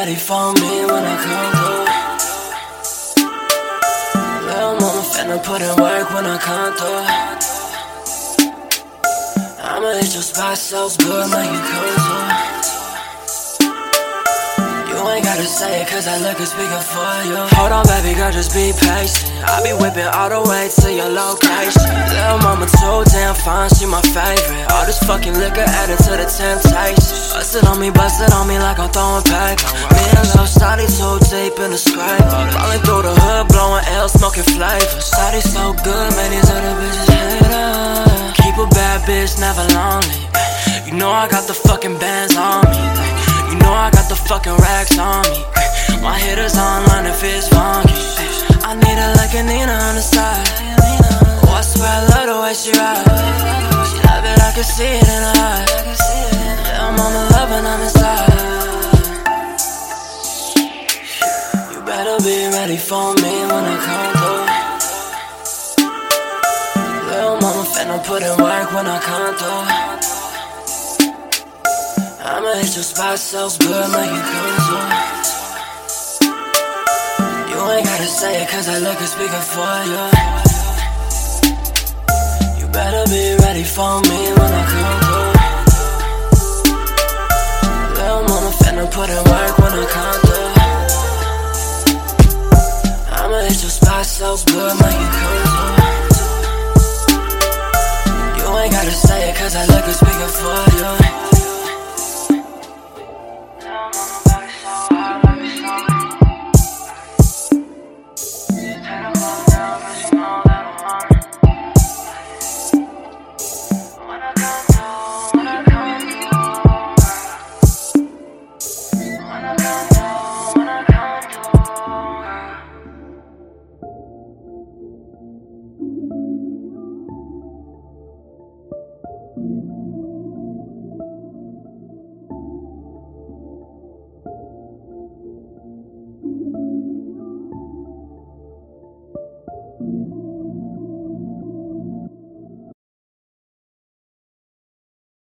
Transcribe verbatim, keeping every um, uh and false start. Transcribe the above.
ready for me when I come through. Little mama finna put in work when I come through. I'ma hit your spot so good, make you come through. You ain't gotta say it cause I look is speaking for you. Hold on baby girl, just be patient. I be whipping all the way to your location. Little mama too damn fine, she my favorite. All this fucking liquor added to the temptation. Bust it on me, bust it on me like I'm throwing paper. Me and Lil Shawty too deep in the scrape. Rolling through the hood, blowing L, smoking flavors. Shawty so good, man, these other bitches hate her. Keep a bad bitch, never lonely. You know I got the fucking bands on me. You know I got the fucking racks on me. My hitters online if it's funky. I need her like a Nina on the side. Oh, I swear I love the way she ride. She love it, I can see it in her eyes. Little mama loving, I'm inside. You better be ready for me when I come through. Little mama finna put in work when I come through. I'ma hit your spot so good, make you come through. You ain't gotta say it cause I look is speaking for you. You better be ready for me when I come through. Little mama finna put in work when I come through. I'ma hit your spot so good, make you come through. You ain't gotta say it cause I look is speaking for you.